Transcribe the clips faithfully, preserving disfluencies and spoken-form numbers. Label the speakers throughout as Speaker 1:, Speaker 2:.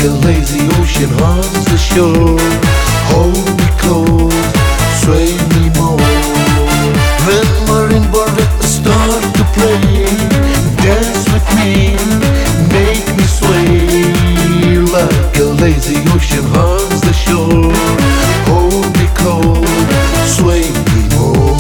Speaker 1: a lazy ocean hugs the shore. Hold me close, sway me more. When marimba rhythms start to play, dance with me, make me sway. Like a lazy ocean hugs the shore. Hold me close, sway me more.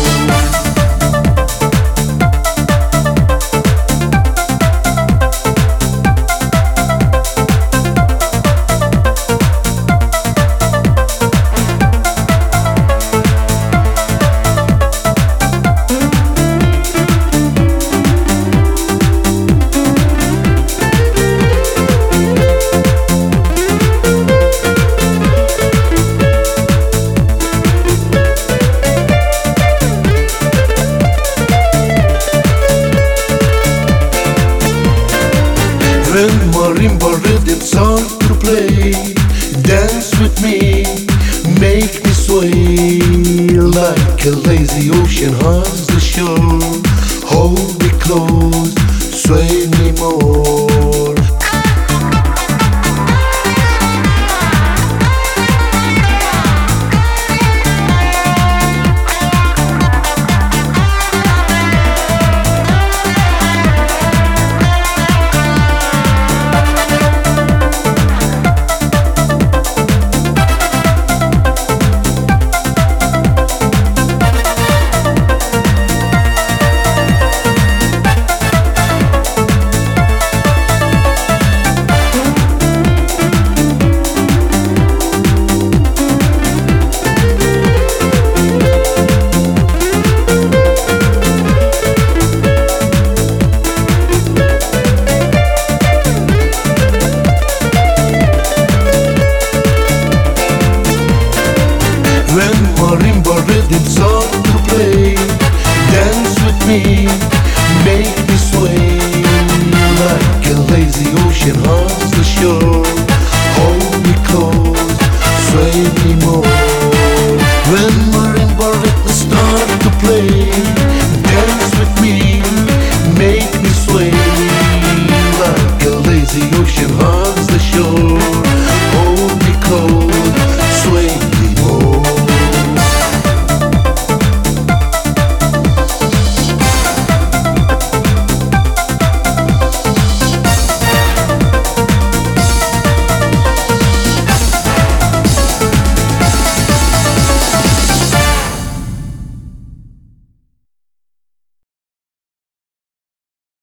Speaker 1: When marimba rhythms start to play, dance with me, make me sway. Like a lazy ocean hugs the shore. Hold me close, sway me more. When marimba rhythms start to play, dance with me, make me sway. Like a lazy ocean hugs the shore. Hold me close, sway me more. When marimba rhythms start to play, dance with me, make me sway. Like a lazy ocean hugs the shore.